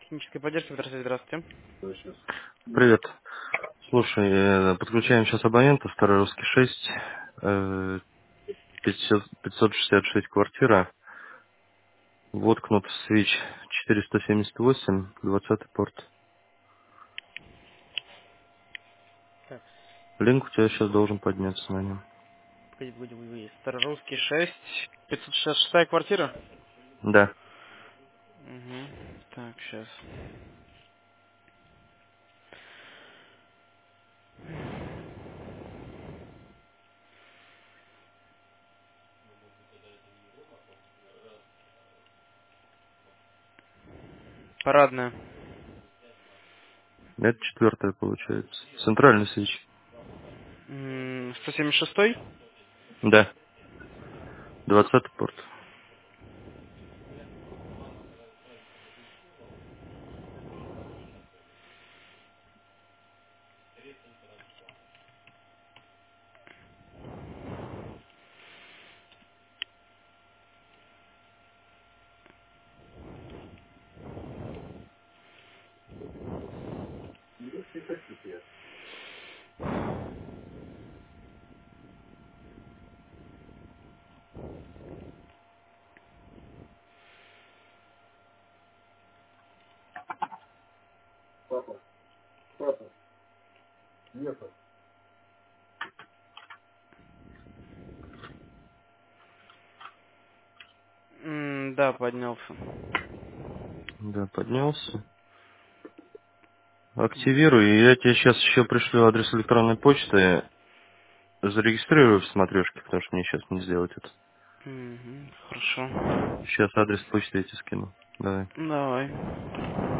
технической поддержки. Здравствуйте. Привет. Слушай, подключаем сейчас абонента, Старый Русский 6, 566 квартира, воткнут свич 478, 20 порт. Так, Линк у тебя сейчас должен подняться на нем. погоди. Старорусский 6, 566 квартира? Да, Угу. Так, сейчас. Парадная. это четвертая получается. Центральный свич. 176? Да, 20 порт. Да, поднялся. Да, поднялся. Мгм. Активирую, и я тебе сейчас еще пришлю адрес электронной почты. Зарегистрирую в смотрешке, потому что мне сейчас не сделать это. Хорошо. Сейчас адрес почты эти скину. Давай. Давай.